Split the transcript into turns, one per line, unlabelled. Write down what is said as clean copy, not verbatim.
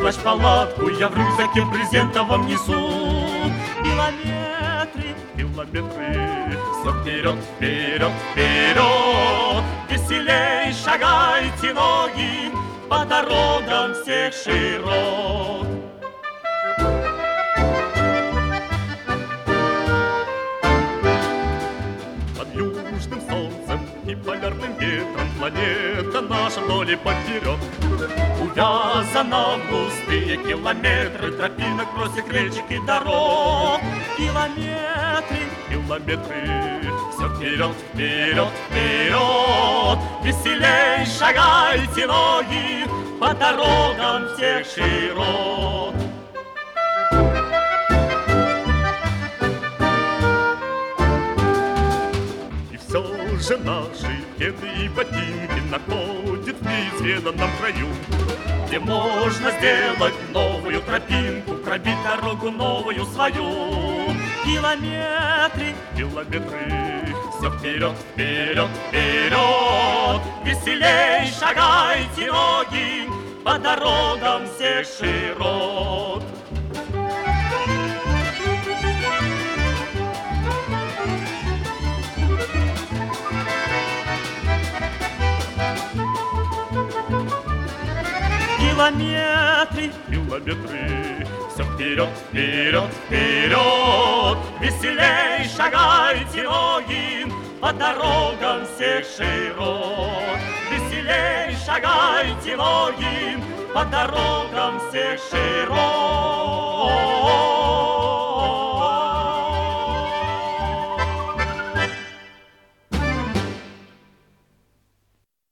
плащ-палатку я в рюкзаке презента вам несу. Километры, километры, все вперед, вперед, вперед. Веселей шагайте ноги по дорогам всех широт. Под южным солнцем и полярным ветром планета наша вдоль и поперек увязана в густые километры тропинок, просек, речек и дорог. Километры, километры, все вперед, вперед, вперед. Веселей шагайте ноги по дорогам всех широт. И все же наши кеды и ботинки находят в неизведанном краю, где можно сделать новую тропинку, пробить дорогу новую свою. Километры, километры, все вперед, вперед, вперед. Веселей шагайте ноги по дорогам всех широт. Километры, километры, все вперед, вперед, вперед. Веселей шагайте ноги по дорогам всех широт. Веселей шагайте ноги по дорогам всех широт.